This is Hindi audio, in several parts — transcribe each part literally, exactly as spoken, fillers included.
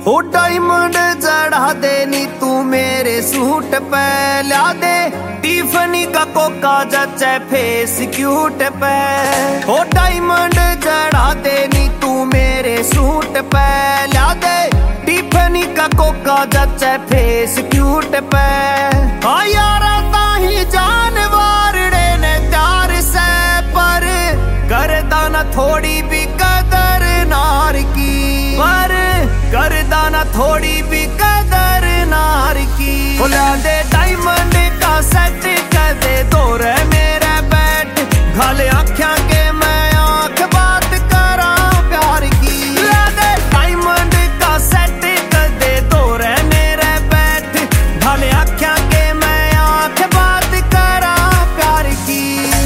हो डायमंड चढ़ा दे नी तू मेरे सूट पे, ला दे टिफनी का कोका जचे फेस क्यूट पे। हो डायमंड चढ़ा दे नी तू मेरे सूट पे, ला दे टिफनी का कोका जचे फेस क्यूट पे। हाँ यारा ताही जानवर ने प्यार से, पर करदा न थोड़ी भी कदर नार की, पर करदा न थोड़ी भी कदर नार की। बुला दे डायमंड का सेट कर दे दौर मेरा बैठ, घाले आँखियाँ के मैं आँख बात करा प्यार की। बुला दे डायमंड का सेट कर दे दौर मेरा बैठ, घाले आँखियाँ के मैं आँख बात करा प्यार की।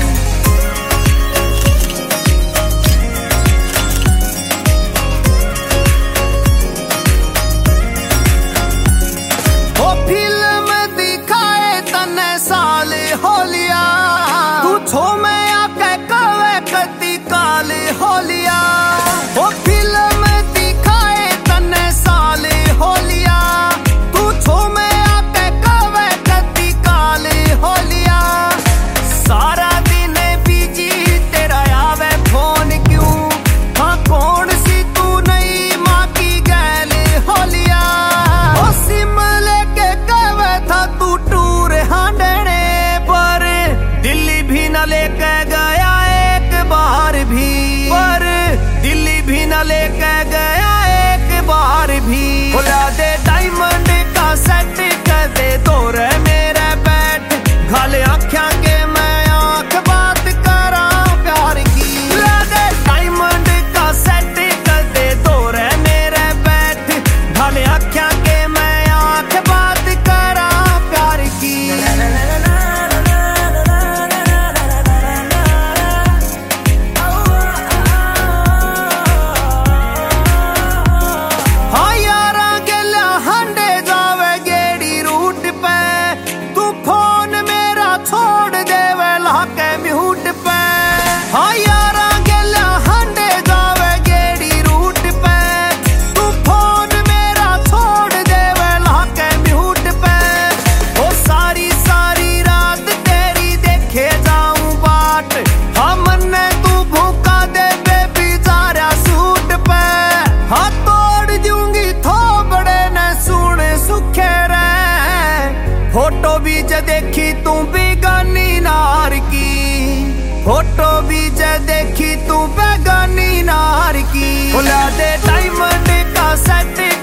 होलिया तू छो में आके कवे कती काले होलिया, वो फिल्म दिखाए तने साले होलिया। तू छो में आके कवे कती काले होलिया, सारा दिन बिजी तेरा आवे फोन क्यों। हाँ कौन सी तू नई माँ की गैले होलिया, ओ सिम लेके कवे था तू टूर हांडने, दिल्ली भी न लेके गया एक बार भी, पर दिल्ली भी न लेके गया एक बार भी। बुला दे डायमंड का सेट कर दे दौर मेरा बैठ, घाले आँखियाँ के मैं आँख बात करा प्यार की। बुला दे डायमंड का सेट कर दे दौर मेरा बैठ, घाले आँखियाँ के मैं आँख बात करा प्यार की। हाँ यारा गेला हंडे जावे गेड़ी रूट पे, तू फोन मेरा छोड़ देवे लाके म्यूट पे। ओ सारी सारी रात तेरी देखे जाऊं बाट, हाँ मन्ने तू भूखा दे बेबी जारा सूट पे। हाँ तोड़ दूंगी थोबड़े ने सुन सुखे रे, फोटो भी ज देखी तू बेगानी नार की, फोटो भी ज देखी तू बेगानी नार की। बुला दे डायमंड का सेट